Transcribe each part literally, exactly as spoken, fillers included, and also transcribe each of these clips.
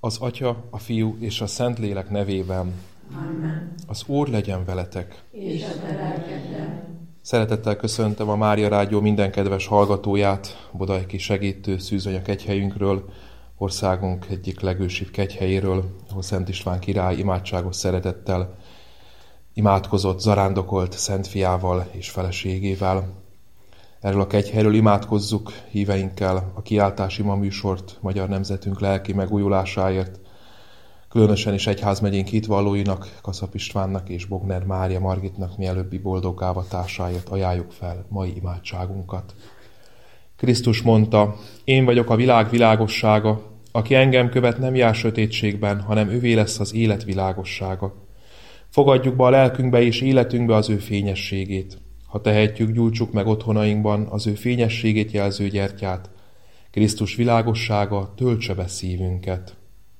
Az Atya, a Fiú és a Szentlélek nevében. Amen. Az Úr legyen veletek. És a te lelkeddel. Szeretettel köszöntöm a Mária Rádió minden kedves hallgatóját, Bodajki segítő szűzanya kegyhelyünkről, országunk egyik legősibb kegyhelyéről, ahol Szent István király imádságos szeretettel imádkozott, zarándokolt Szent Fiával és feleségével. Erről a kegyhelyről imádkozzuk híveinkkel a kiáltás ima műsort magyar nemzetünk lelki megújulásáért, különösen is egyházmegyénk hitvallóinak, Kaszap Istvánnak és Bogner Mária Margitnak mielőbbi boldog ávatásáért ajánljuk fel mai imádságunkat. Krisztus mondta, én vagyok a világ világossága, aki engem követ, nem jár sötétségben, hanem ővé lesz az élet világossága. Fogadjuk be a lelkünkbe és életünkbe az ő fényességét. Ha tehetjük, gyújtsuk meg otthonainkban az ő fényességét jelző gyertyát. Krisztus világossága töltse be szívünket.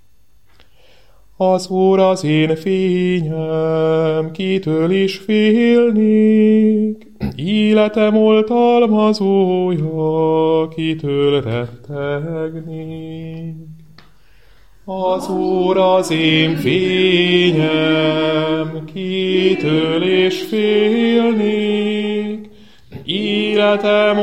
Az Úr az én fényem, kitől is félnék, életem oltalmazója, kitől rettegnék. Az Úr az én fényem, kitől is félnék, életem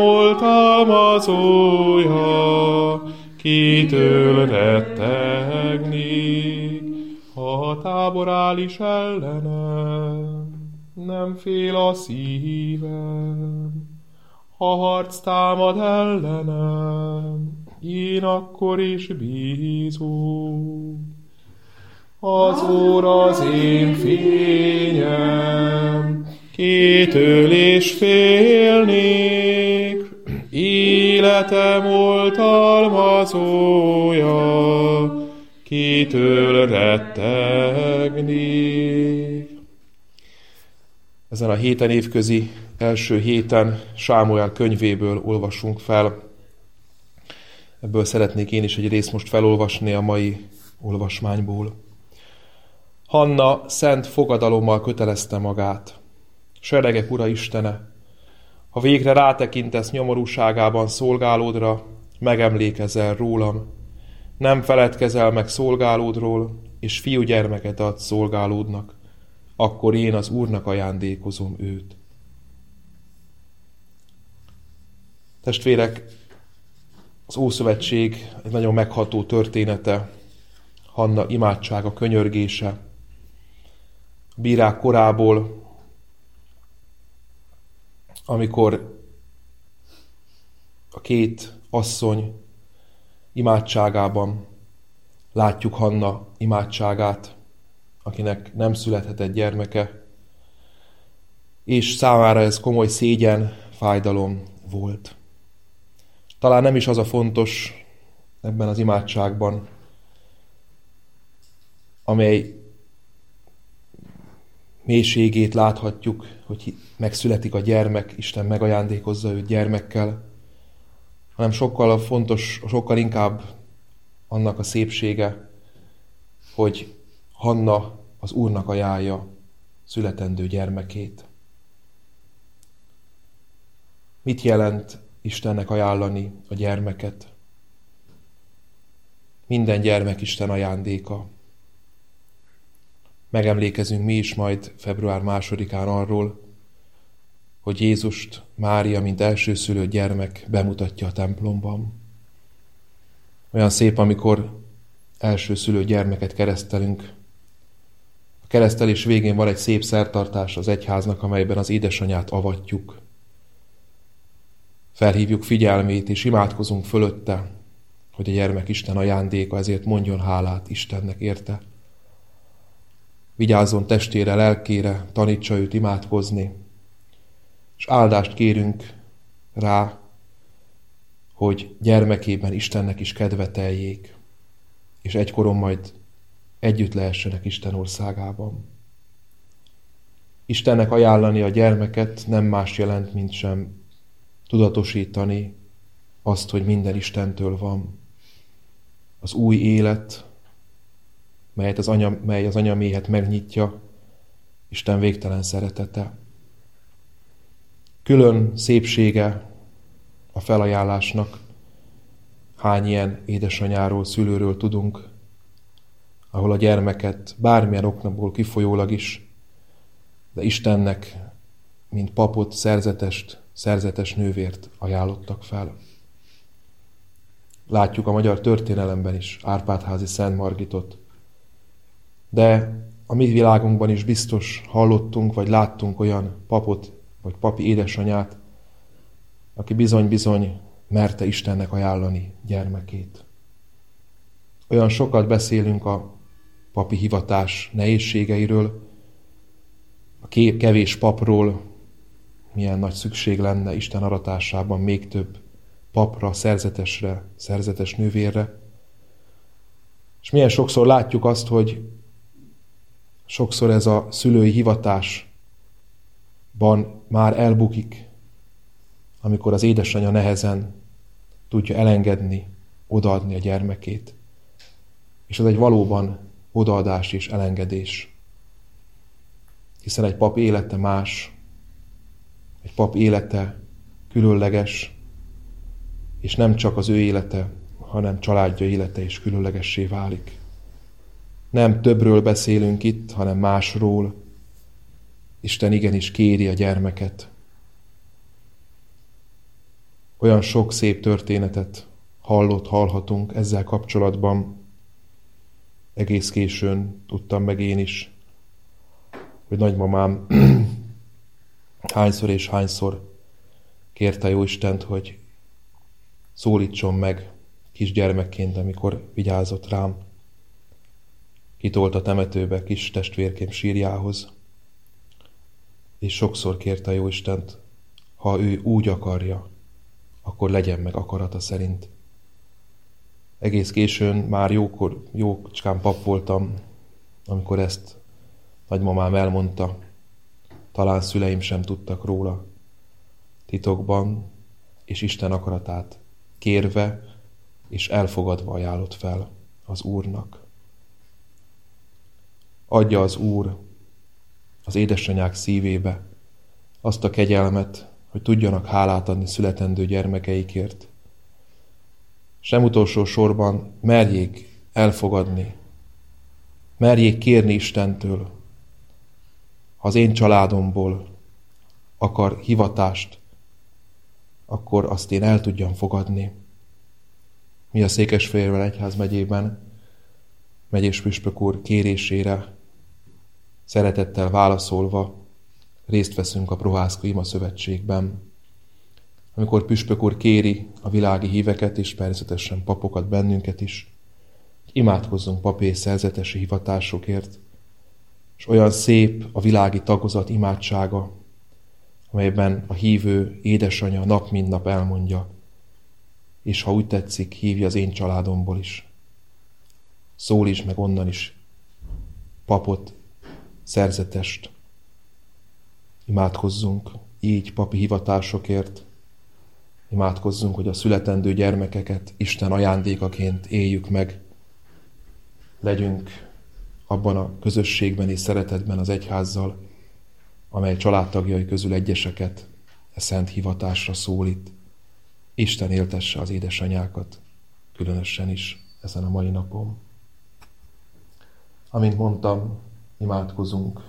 oltalmazója, kitől rettegnék. Ha a tábor áll is ellenem, nem fél a szívem. Ha harc támad ellenem, én akkor is bízom. Az Úr az én fényem, kitől is félnék, életem oltalmazója, kitől rettegnék. Ezen a héten évközi első héten Sámuel könyvéből olvasunk fel. Ebből szeretnék én is egy részt most felolvasni a mai olvasmányból. Hanna szent fogadalommal kötelezte magát. Seregek Ura Istene, ha végre rátekintesz nyomorúságában szolgálódra, megemlékezel rólam, nem feledkezel meg szolgálódról, és fiúgyermeket adsz szolgálódnak, akkor én az Úrnak ajándékozom őt. Testvérek, az Ószövetség egy nagyon megható története, Hanna imádsága, könyörgése, a bírák korából, amikor a két asszony imádságában látjuk Hanna imádságát, akinek nem születhetett gyermeke, és számára ez komoly szégyen, fájdalom volt. Talán nem is az a fontos ebben az imádságban, amely mélységét láthatjuk, hogy megszületik a gyermek, Isten megajándékozza őt gyermekkel, hanem sokkal fontos, sokkal inkább annak a szépsége, hogy Hanna az Úrnak ajánlja születendő gyermekét. Mit jelent Istennek ajánlani a gyermeket? Minden gyermek Isten ajándéka. Megemlékezünk mi is majd február másodikán arról, hogy Jézust Mária, mint elsőszülött gyermek bemutatja a templomban. Olyan szép, amikor elsőszülött gyermeket keresztelünk. A keresztelés végén van egy szép szertartás az egyháznak, amelyben az édesanyát avatjuk. Felhívjuk figyelmét és imádkozunk fölötte, hogy a gyermek Isten ajándéka, ezért mondjon hálát Istennek érte. Vigyázzon testére, lelkére, tanítsa őt imádkozni, és áldást kérünk rá, hogy gyermekében Istennek is kedveteljék, és egykoron majd együtt lehessenek Isten országában. Istennek ajánlani a gyermeket nem más jelent, mint sem tudatosítani azt, hogy minden Istentől van. Az új élet, melyet az anya, mely az anyaméhet megnyitja, Isten végtelen szeretete. Külön szépsége a felajánlásnak. Hány ilyen édesanyáról, szülőről tudunk, ahol a gyermeket bármilyen oknapból kifolyólag is, de Istennek, mint papot, szerzetest, szerzetes nővért ajánlottak fel. Látjuk a magyar történelemben is Árpád-házi Szent Margitot, de a mi világunkban is biztos hallottunk, vagy láttunk olyan papot, vagy papi édesanyát, aki bizony-bizony merte Istennek ajánlani gyermekét. Olyan sokat beszélünk a papi hivatás nehézségeiről, a kevés papról, milyen nagy szükség lenne Isten aratásában még több papra, szerzetesre, szerzetes nővérre. És milyen sokszor látjuk azt, hogy sokszor ez a szülői hivatásban már elbukik, amikor az édesanyja nehezen tudja elengedni, odaadni a gyermekét. És ez egy valóban odaadás és elengedés. Hiszen egy pap élete más, egy pap élete különleges, és nem csak az ő élete, hanem családja élete is különlegessé válik. Nem többről beszélünk itt, hanem másról. Isten igenis kéri a gyermeket. Olyan sok szép történetet hallott, hallhatunk ezzel kapcsolatban. Egész későn tudtam meg én is, hogy nagymamám hányszor és hányszor kérte jó Istent, hogy szólítson meg kisgyermekként, amikor vigyázott rám. Kitolt a temetőbe kis testvérkém sírjához, és sokszor kérte jó Istent, ha ő úgy akarja, akkor legyen meg akarata szerint. Egész későn már jókor, jócskán pap voltam, amikor ezt nagymamám elmondta. Talán szüleim sem tudtak róla titokban, és Isten akaratát kérve és elfogadva ajánlott fel az Úrnak. Adja az Úr az édesanyák szívébe azt a kegyelmet, hogy tudjanak hálát adni születendő gyermekeikért. Sem utolsó sorban merjék elfogadni, merjék kérni Istentől, ha az én családomból akar hivatást, akkor azt én el tudjam fogadni. Mi a Székesfehérvár egyházmegyében megyés püspök úr kérésére szeretettel válaszolva részt veszünk a Prohászka Ima Szövetségben. Amikor püspök úr kéri a világi híveket, és természetesen papokat, bennünket is, imádkozzunk papi és szerzetesi hivatásokért, és olyan szép a világi tagozat imádsága, amelyben a hívő édesanyja nap mint nap elmondja, és ha úgy tetszik, hívja az én családomból is. Szólíts meg onnan is papot, szerzetest. Imádkozzunk így papi hivatásokért, imádkozzunk, hogy a születendő gyermekeket Isten ajándékaként éljük meg. Legyünk abban a közösségben és szeretetben az egyházzal, amely családtagjai közül egyeseket e szent hivatásra szólít. Isten éltesse az édesanyákat, különösen is ezen a mai napon. Amint mondtam, imádkozunk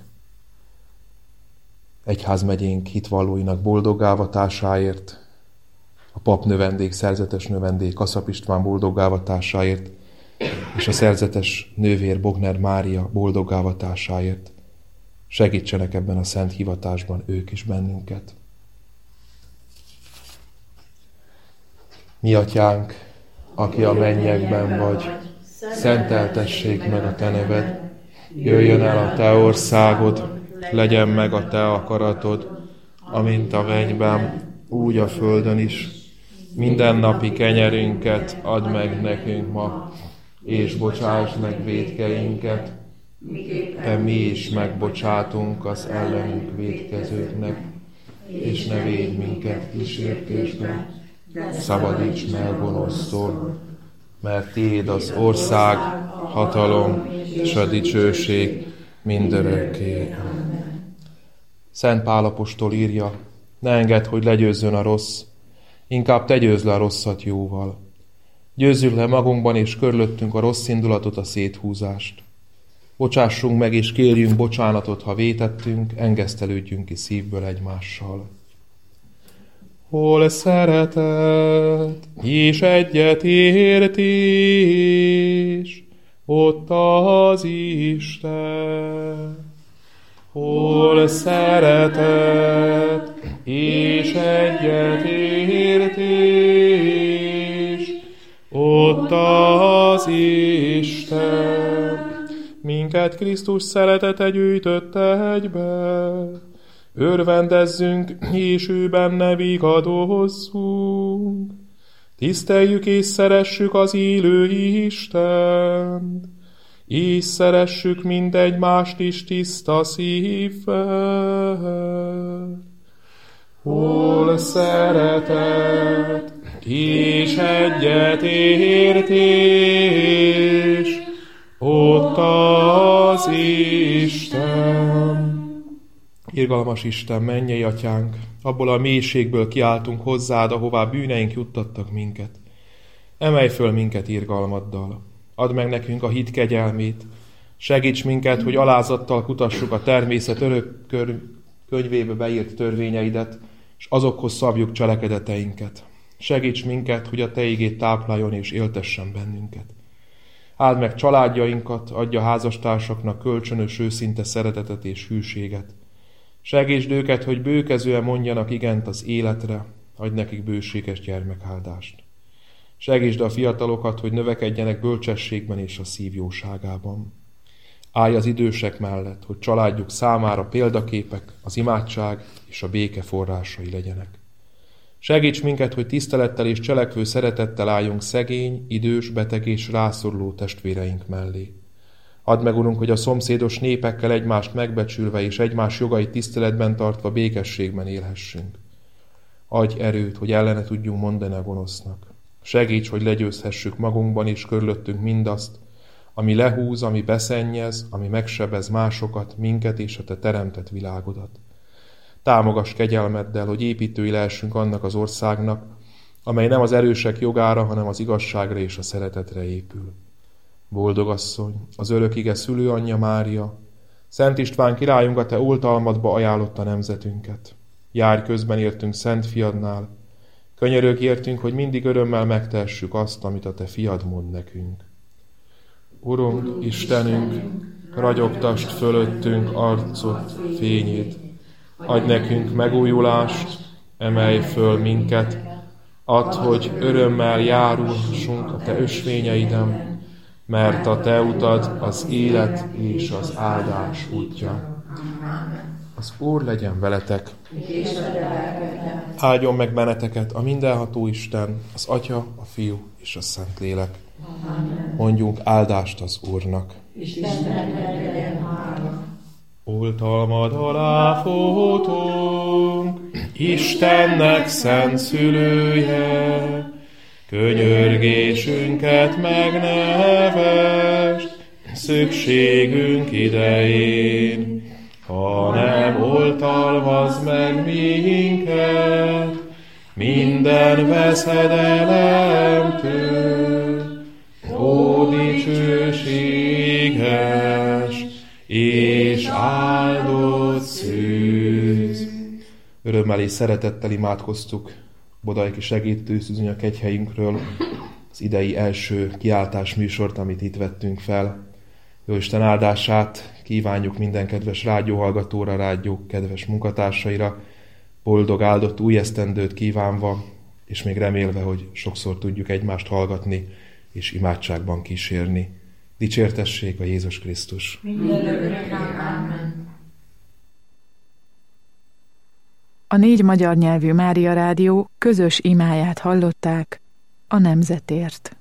egyházmegyénk hitvallóinak boldoggávatásáért, a pap növendék, szerzetes növendék Kaszap István boldoggávatásáért, és a szerzetes nővér Bogner Mária boldoggávatásáért. Segítsenek ebben a szent hivatásban ők is bennünket. Mi atyánk, aki a mennyekben vagy, szenteltessék meg a te neved, jöjjön el a te országod, legyen meg a te akaratod, amint a mennyben, úgy a földön is. Minden napi kenyerünket add meg nekünk ma, és bocsáss meg vétkeinket, de mi is megbocsátunk az ellenünk vétkezőknek, és ne védj minket kísértésbe, szabadíts meg gonosztól, mert tiéd az ország, hatalom és a dicsőség mindörökké. Szent Pál apostol írja, ne engedd, hogy legyőzzön a rossz, inkább te győzd le a rosszat jóval. Győzzük le magunkban és körülöttünk a rossz indulatot, a széthúzást. Bocsássunk meg és kérjünk bocsánatot, ha vétettünk, engesztelődjünk ki szívből egymással. Hol szeretet és egyetértés, ott az Isten. Hol szeretet és egyetértés, ott az Isten. Minket Krisztus szeretete gyűjtött egybe, örvendezzünk, és ő benne vigadozzunk. Tiszteljük és szeressük az élő Istent, és szeressük mindegymást is tiszta szívvel. Hol szeretet és egyetértés, ott az Isten. Irgalmas Isten, mennyei Atyánk, abból a mélységből kiáltunk hozzád, ahová bűneink juttattak minket. Emelj föl minket irgalmaddal, add meg nekünk a hit kegyelmét, segíts minket, hogy alázattal kutassuk a természet örök könyvébe beírt törvényeidet, és azokhoz szabjuk cselekedeteinket. Segíts minket, hogy a te igéd tápláljon és éltessen bennünket. Áld meg családjainkat, adja házastársaknak kölcsönös őszinte szeretetet és hűséget. Segítsd őket, hogy bőkezően mondjanak igent az életre, adj nekik bőséges gyermekáldást. Segítsd a fiatalokat, hogy növekedjenek bölcsességben és a szív jóságában. Állj az idősek mellett, hogy családjuk számára példaképek, az imádság és a béke forrásai legyenek. Segíts minket, hogy tisztelettel és cselekvő szeretettel álljunk szegény, idős, beteg és rászoruló testvéreink mellé. Add meg, Urunk, hogy a szomszédos népekkel egymást megbecsülve és egymás jogait tiszteletben tartva békességben élhessünk. Adj erőt, hogy ellene tudjunk mondani a gonosznak. Segíts, hogy legyőzhessük magunkban és körülöttünk mindazt, ami lehúz, ami beszennyez, ami megsebez másokat, minket és a te teremtett világodat. Támogass kegyelmeddel, hogy építői lehessünk annak az országnak, amely nem az erősek jogára, hanem az igazságra és a szeretetre épül. Boldog asszony, az örök ige szülőanyja Mária, Szent István királyunk a te oltalmadba ajánlotta nemzetünket. Járj közben értünk Szent Fiadnál, könyörögj értünk, hogy mindig örömmel megtehessük azt, amit a te fiad mond nekünk. Urunk, Istenünk, ragyogtasd fölöttünk arcod fényét, adj nekünk megújulást, emelj föl minket, add, hogy örömmel járulhassunk a te ösvényeiden, mert a te utad az élet és az áldás útja. Az Úr legyen veletek, áldjon meg benneteket a mindenható Isten, az Atya, a Fiú és a Szentlélek. Mondjunk áldást az Úrnak. Oltalmad alá futunk, Istennek szent szülője, könyörgésünket megnevesd, szükségünk idején, ha nem oltalmaz meg minket, minden veszedelemtől, ó dicsőséges és áldott szűz. Örömmel és szeretettel imádkoztuk Bodaiki segítő szűzanya kegyhelyünkről az idei első kiáltás műsort, amit itt vettünk fel. Jóisten áldását kívánjuk minden kedves rádióhallgatóra, rádió kedves munkatársaira, boldog áldott új esztendőt kívánva, és még remélve, hogy sokszor tudjuk egymást hallgatni és imádságban kísérni. Dicsértessék a Jézus Krisztus! A négy magyar nyelvű Mária Rádió közös imáját hallották a nemzetért.